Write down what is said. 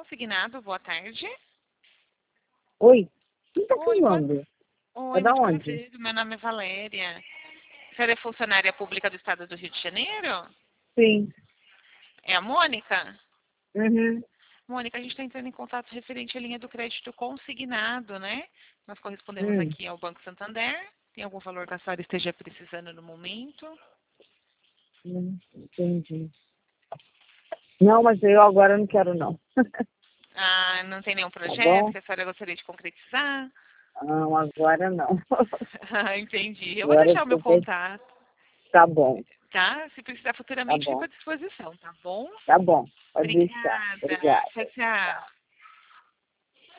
consignado, boa tarde. Oi, quem tá Oi, falando? Oi, É da muito onde? prazer. Meu nome é Valéria. A senhora é funcionária pública do Estado do Rio de Janeiro? Sim. É a Mônica? Uhum. Mônica, a gente está entrando em contato referente à linha do crédito consignado, né? Nós correspondemos Hum, aqui ao Banco Santander. Tem algum valor que a senhora esteja precisando no momento? entendi. Não, mas eu agora não quero não. Ah, não tem nenhum Tá projeto bom? que a senhora gostaria de concretizar? Não, agora não. Ah, entendi. Eu vou Agora eu deixar o meu tô contato, Tá bom, tá? Se precisar tá futuramente, fico bom, à disposição, tá bom? tá bom. Pode deixar. Obrigada. Obrigada. Tchau, tchau.